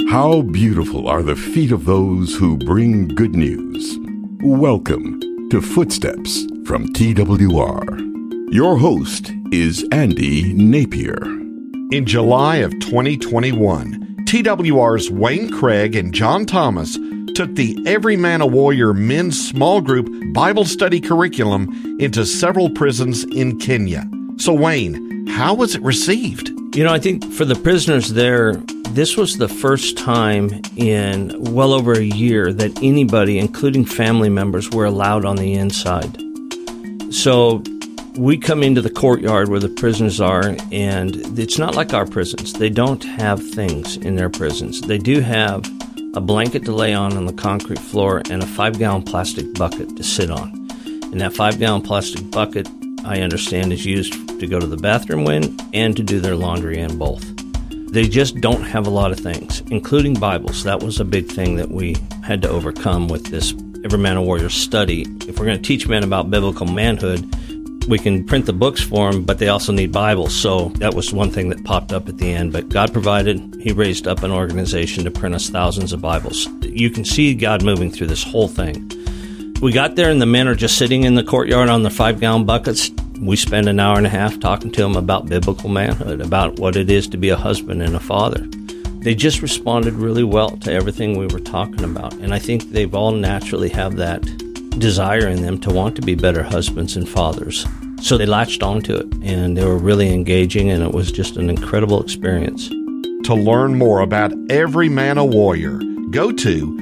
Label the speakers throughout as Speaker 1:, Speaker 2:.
Speaker 1: How beautiful are the feet of those who bring good news. Welcome to Footsteps from TWR. Your host is Andy Napier.
Speaker 2: In July of 2021, TWR's Wayne Craig and John Thomas took the Every Man a Warrior men's small group Bible study curriculum into several prisons in Kenya. So Wayne, how was it received?
Speaker 3: I think for the prisoners there, this was the first time in well over a year that anybody, including family members, were allowed on the inside. So we come into the courtyard where the prisoners are, and it's not like our prisons. They don't have things in their prisons. They do have a blanket to lay on the concrete floor and a 5-gallon plastic bucket to sit on. And that 5-gallon plastic bucket, I understand, is used to go to the bathroom in and to do their laundry in both. They just don't have a lot of things, including Bibles. That was a big thing that we had to overcome with this Every Man a Warrior study. If we're going to teach men about biblical manhood, we can print the books for them, but they also need Bibles. So that was one thing that popped up at the end. But God provided. He raised up an organization to print us thousands of Bibles. You can see God moving through this whole thing. We got there, and the men are just sitting in the courtyard on their 5-gallon buckets. We spend an hour and a half talking to them about biblical manhood, about what it is to be a husband and a father. They just responded really well to everything we were talking about. And I think they've all naturally have that desire in them to want to be better husbands and fathers. So they latched onto it, and they were really engaging, and it was just an incredible experience.
Speaker 2: To learn more about Every Man a Warrior, go to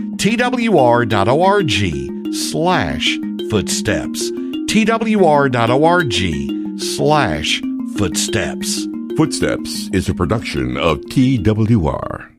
Speaker 2: twr.org/footsteps. twr.org/footsteps.
Speaker 1: Footsteps is a production of TWR.